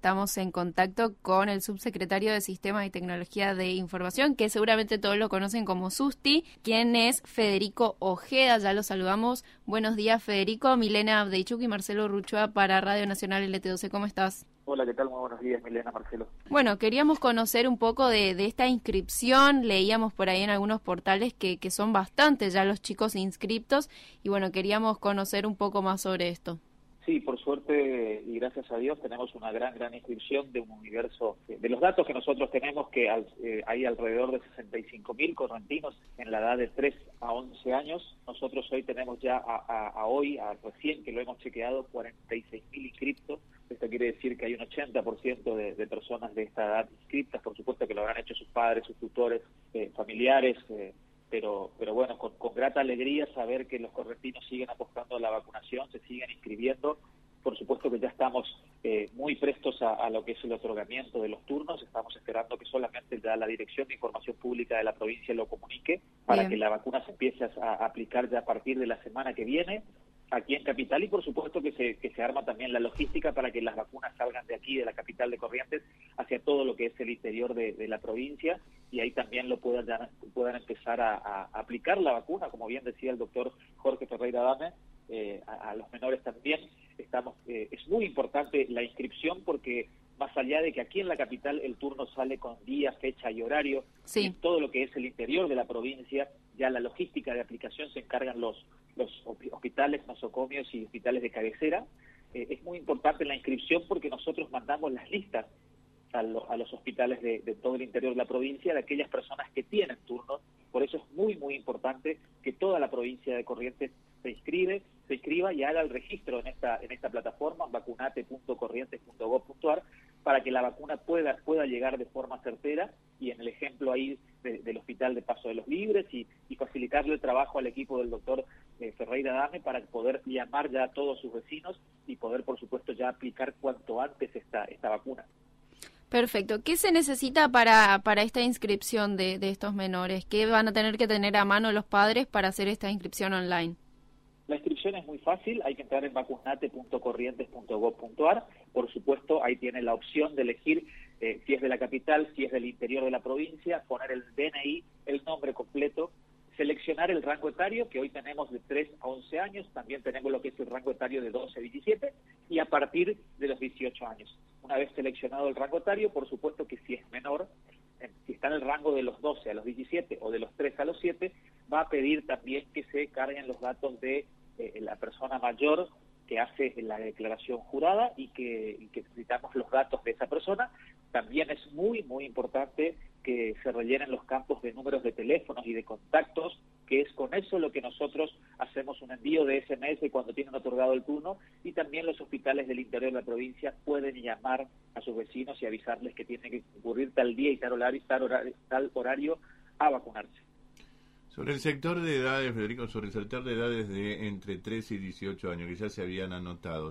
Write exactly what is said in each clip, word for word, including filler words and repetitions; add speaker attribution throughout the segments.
Speaker 1: estamos en contacto con el subsecretario de Sistemas y Tecnología de Información, que seguramente todos lo conocen como SUSTI, quien es Federico Ojeda. Ya lo saludamos. Buenos días, Federico. Milena Abdeichuk y Marcelo Ruchua para Radio Nacional L T doce. ¿Cómo estás?
Speaker 2: Hola, ¿qué tal? Muy buenos días, Milena, Marcelo.
Speaker 1: Bueno, queríamos conocer un poco de, de esta inscripción. Leíamos por ahí en algunos portales que, que son bastantes ya los chicos inscriptos y bueno, queríamos conocer un poco más sobre esto.
Speaker 2: Sí, por suerte y gracias a Dios tenemos una gran, gran inscripción de un universo. De los datos que nosotros tenemos, que al, eh, hay alrededor de sesenta y cinco mil correntinos en la edad de tres a once años. Nosotros hoy tenemos ya a, a, a hoy, a recién que lo hemos chequeado, cuarenta y seis mil inscriptos. Esto quiere decir que hay un ochenta por ciento de, de personas de esta edad inscritas. Por supuesto que lo habrán hecho sus padres, sus tutores, eh, familiares, eh, pero pero bueno, con, con grata alegría saber que los correntinos siguen apostando a la vacunación, se siguen inscribiendo. Por supuesto que ya estamos eh, muy prestos a, a lo que es el otorgamiento de los turnos. Estamos esperando que solamente ya la Dirección de Información Pública de la provincia lo comunique para Bien. que la vacuna se empiece a, a aplicar ya a partir de la semana que viene aquí en Capital, y por supuesto que se que se arma también la logística para que las vacunas salgan de aquí, de la capital de Corrientes, hacia todo lo que es el interior de, de la provincia, y ahí también lo puedan, ya, puedan empezar a, a aplicar la vacuna, como bien decía el doctor Jorge Ferreira Dame, eh, a, a los menores también. Estamos eh, es muy importante la inscripción porque más allá de que aquí en la capital el turno sale con día, fecha y horario,
Speaker 1: sí.
Speaker 2: en todo lo que es el interior de la provincia, ya la logística de aplicación se encargan los los hospitales nosocomios y hospitales de cabecera. Eh, es muy importante la inscripción porque nosotros mandamos las listas a, lo, a los hospitales de, de todo el interior de la provincia de aquellas personas que tienen turnos. Por eso es muy, muy importante que toda la provincia de Corrientes se inscribe, se inscriba y haga el registro en esta en esta plataforma, vacunate punto corrientes punto gob punto ar, para que la vacuna pueda pueda llegar de forma certera, y en el ejemplo ahí de, del Hospital de Paso de los Libres, y, y facilitarle el trabajo al equipo del doctor eh, Ferreira Dame para poder llamar ya a todos sus vecinos y poder, por supuesto, ya aplicar cuanto antes esta esta vacuna.
Speaker 1: Perfecto. ¿Qué se necesita para para esta inscripción de, de estos menores? ¿Qué van a tener que tener a mano los padres para hacer esta inscripción online?
Speaker 2: La inscripción es muy fácil, hay que entrar en vacunate punto corrientes punto gob punto ar. Por supuesto, ahí tiene la opción de elegir eh, si es de la capital, si es del interior de la provincia, poner el D N I, el nombre completo, seleccionar el rango etario, que hoy tenemos de tres a once años, también tenemos lo que es el rango etario de doce a diecisiete, y a partir de los dieciocho años. Una vez seleccionado el rango etario, por supuesto que si es menor, si está en el rango de los doce a los diecisiete o de los tres a los siete, va a pedir también que se carguen los datos de eh, la persona mayor que hace la declaración jurada y que, y que necesitamos los datos de esa persona. También es muy, muy importante que se rellenen los campos de números de teléfonos y de contactos, que es con eso lo que nosotros hacemos un envío de ese eme ese cuando tienen otorgado el turno, y también los hospitales del interior de la provincia pueden llamar a sus vecinos y avisarles que tienen que concurrir tal día y tal horario, tal horario, tal horario a vacunarse.
Speaker 3: Sobre el sector de edades, Federico, sobre el sector de edades de entre trece y dieciocho años, que ya se habían anotado,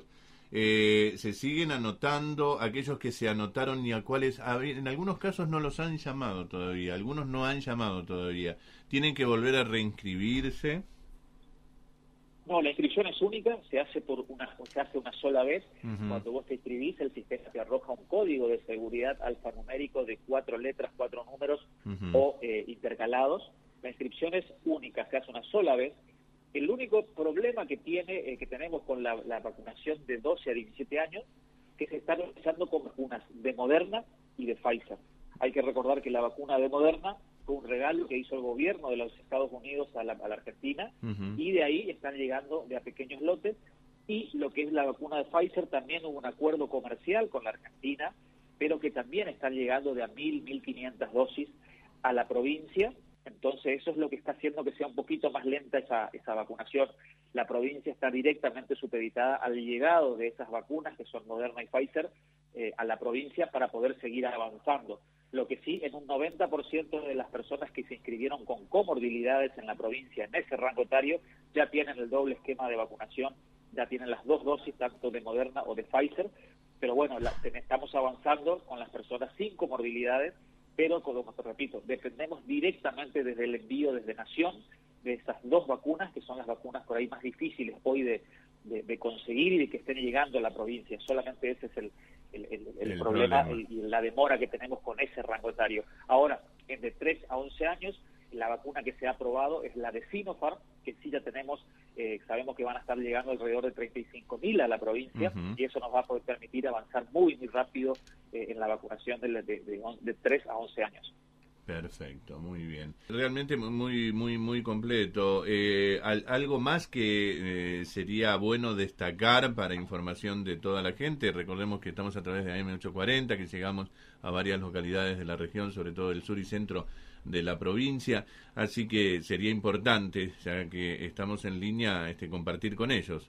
Speaker 3: eh, ¿se siguen anotando aquellos que se anotaron y a cuales, en algunos casos no los han llamado todavía, algunos no han llamado todavía, tienen que volver a reinscribirse?
Speaker 2: No, la inscripción es única, se hace por una se hace una sola vez. Uh-huh. Cuando vos te inscribís, el sistema te arroja un código de seguridad alfanumérico de cuatro letras, cuatro números uh-huh. o eh, intercalados. La inscripción es única, se hace una sola vez. El único problema que tiene eh, que tenemos con la, la vacunación de doce a diecisiete años, que se está realizando con vacunas de Moderna y de Pfizer. Hay que recordar que la vacuna de Moderna fue un regalo que hizo el gobierno de los Estados Unidos a la, a la Argentina, uh-huh. y de ahí están llegando de a pequeños lotes. Y lo que es la vacuna de Pfizer, también hubo un acuerdo comercial con la Argentina, pero que también están llegando de a mil, mil quinientas dosis a la provincia. Entonces eso es lo que está haciendo que sea un poquito más lenta esa, esa vacunación. La provincia está directamente supeditada al llegado de esas vacunas, que son Moderna y Pfizer, eh, a la provincia para poder seguir avanzando. Lo que sí, en un noventa por ciento de las personas que se inscribieron con comorbilidades en la provincia, en ese rango etario, ya tienen el doble esquema de vacunación, ya tienen las dos dosis, tanto de Moderna o de Pfizer. Pero bueno, la, estamos avanzando con las personas sin comorbilidades, pero como te repito, dependemos directamente desde el envío desde Nación de esas dos vacunas, que son las vacunas por ahí más difíciles hoy de, de, de conseguir y de que estén llegando a la provincia. Solamente ese es el, el, el, el,
Speaker 3: el
Speaker 2: problema,
Speaker 3: problema.
Speaker 2: y la demora que tenemos con ese rango etario. Ahora, en de tres a once años, la vacuna que se ha aprobado es la de Sinopharm, que sí ya tenemos, eh, sabemos que van a estar llegando alrededor de treinta y cinco mil a la provincia, uh-huh. y eso nos va a poder permitir avanzar muy, muy rápido eh, en la vacunación de, de, de, de tres a once años.
Speaker 3: Perfecto, muy bien. Realmente muy muy muy completo. Eh, al, algo más que eh, sería bueno destacar para información de toda la gente. Recordemos que estamos a través de A M ochocientos cuarenta, que llegamos a varias localidades de la región, sobre todo del sur y centro de la provincia. Así que sería importante, ya que estamos en línea, este, compartir con ellos.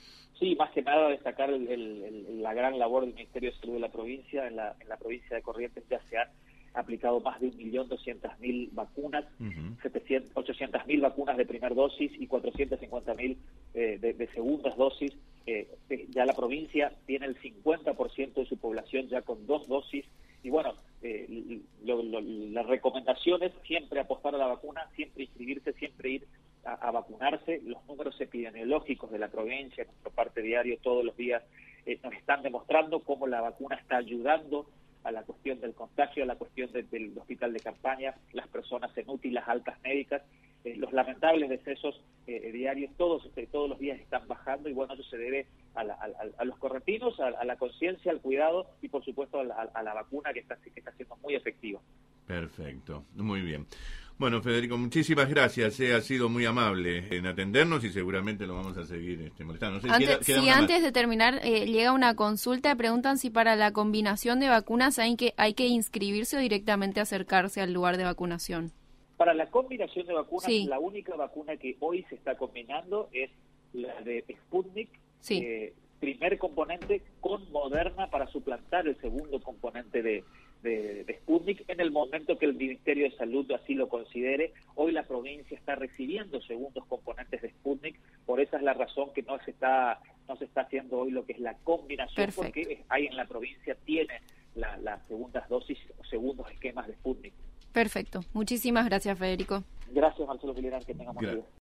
Speaker 2: Sí, más que nada destacar el, el, el, la gran labor del Ministerio de Salud de la provincia. En la, en la provincia de Corrientes ya se han aplicado más de un millón doscientas mil vacunas, uh-huh. ochocientas mil vacunas de primer dosis y cuatrocientas cincuenta mil eh, de, de segundas dosis. Eh, ya la provincia tiene el cincuenta por ciento de su población ya con dos dosis. Y bueno, eh, lo, lo, la recomendación es siempre apostar a la vacuna, siempre inscribirse, siempre ir a, a vacunarse. Los números epidemiológicos de la provincia, nuestro parte diario, todos los días, eh, nos están demostrando cómo la vacuna está ayudando a la cuestión del contagio, a la cuestión de, del hospital de campaña, las personas en U T I, las altas médicas, eh, los lamentables decesos eh, diarios, todos eh, todos los días están bajando, y bueno, eso se debe a, la, a, a los correntinos, a, a la conciencia, al cuidado y por supuesto a la, a la vacuna que está, que está siendo muy efectiva.
Speaker 3: Perfecto, muy bien. Bueno, Federico, muchísimas gracias. Eh, ha sido muy amable en atendernos y seguramente lo vamos a seguir este, molestando. No sé,
Speaker 1: antes,
Speaker 3: queda, queda
Speaker 1: si antes más. de terminar eh, llega una consulta, preguntan si para la combinación de vacunas hay que, hay que inscribirse o directamente acercarse al lugar de vacunación.
Speaker 2: Para la combinación de vacunas,
Speaker 1: sí.
Speaker 2: la única vacuna que hoy se está combinando es la de Sputnik,
Speaker 1: sí.
Speaker 2: eh, primer componente con Moderna para suplantar el segundo componente de De, de Sputnik en el momento que el Ministerio de Salud así lo considere. Hoy la provincia está recibiendo segundos componentes de Sputnik, por esa es la razón que no se está no se está haciendo hoy lo que es la combinación. Perfecto. Porque hay en la provincia tiene la, las segundas dosis o segundos esquemas de Sputnik.
Speaker 1: Perfecto. Muchísimas gracias, Federico.
Speaker 2: Gracias, Marcelo Pileran, que tengamos un día.